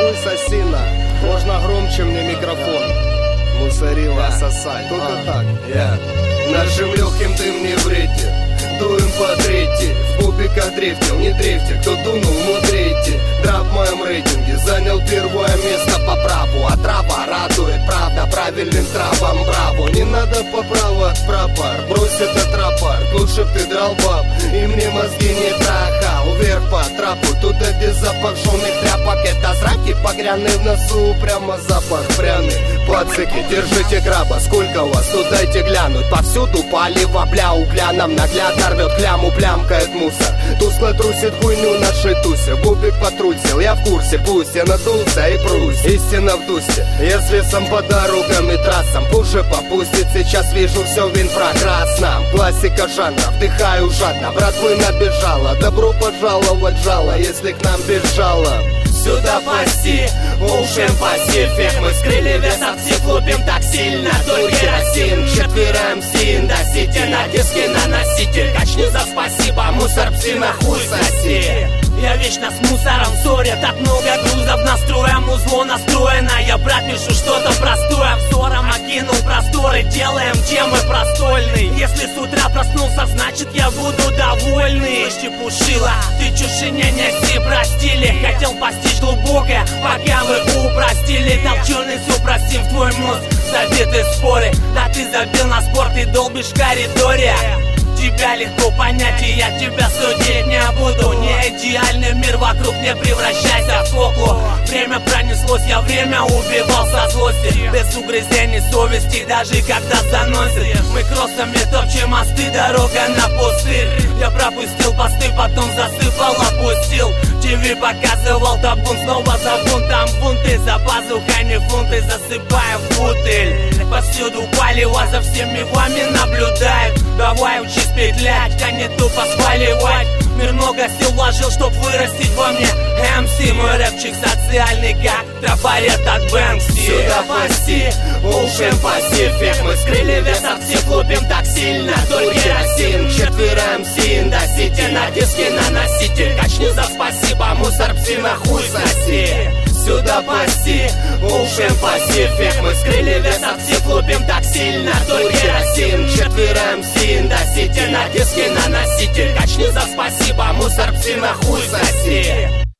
хуй сосина. Можно громче мне микрофон. Мусорила сосать. Только так. Нашим легким дым не вредит. Дуем по трети. В бубиках дрифтил, не дрифте. Кто дунул, мудрите. Драп в моем рейтинге занял первое место по праву. А трава радует, правда, правильным травам браво. Не надо поправок, прапор, брось этот рапорт. Лучше б ты драл баб, и мне мозги не трахал. Вверх по трапу, туда где запах жжёных тряпок. Это зраки погряны в носу, прямо запах пряный. Пацики, держите краба, сколько у вас, тут дайте глянуть. Повсюду палево, бля, угля нам наглядно рвет кляму, плямкает мусор. Тускло трусит хуйню нашей тусе. Бубик потрусил, я в курсе, пусть я надулся и прусь. Истина в тусе, если сам по дорогам и трассам. Пуши попустит, сейчас вижу все в инфракрасном. Классика жанра, вдыхаю жадно. Братвы набежала, добро пожаловать жало, если к нам бежала. Сюда паси, ушем пасифик. Мы скрыли вес от всех, лупим так сильно. Только керосин, четвераем син. Досите на диски на носитель. Качни за спасибо, мусор псина, хуй соси. Я вечно с мусором в ссоре. Так много грузов настроем, узло настроено. Я, брат, пишу что-то простое. Взором окинул просторы, делаем темы простольные. Если с утра проснулся, значит я буду довольный. Слышь, чепушила, ты чушине неси, простили. Хотел постичь глубокое, пока вы упростили. Толченый супростим в твой мозг, забиты споры. Да ты забил на спорт и долбишь в коридоре. Тебя легко понять, и я тебя судить не буду. Не идеальный мир вокруг, не превращайся в куклу. Время пронеслось, я время убивал со злости. Без угрызений совести, даже когда заносит. Мы кроссами топчем мосты, дорога на пустырь. Я пропустил посты, потом засыпал, опустил. ТВ показывал табун, снова за бунтом бунты. За пазухой не фунты, засыпаем в бутыль. Повсюду палево, за всеми вами наблюдают. Давай учись петлять, а не тупо сваливать. Мир много сил вложил, чтоб вырастить во мне МС. Мой рэпчик социальный, как трафарет от Бэнкси. Сюда паси, ушем пасифик. Мы скрыли вес от всех, лупим так сильно. Только керосин, четвераем син. Досите на диски на носитель. Качни за спасибо, мусор псина, хуй соси. Сюда паси, ушем пасифик. Мы скрыли вес от всех, лупим так сильно. Только керосин, четвераем син. Досите на диски на носитель. Качни за спасибо, мусор псина, хуй соси.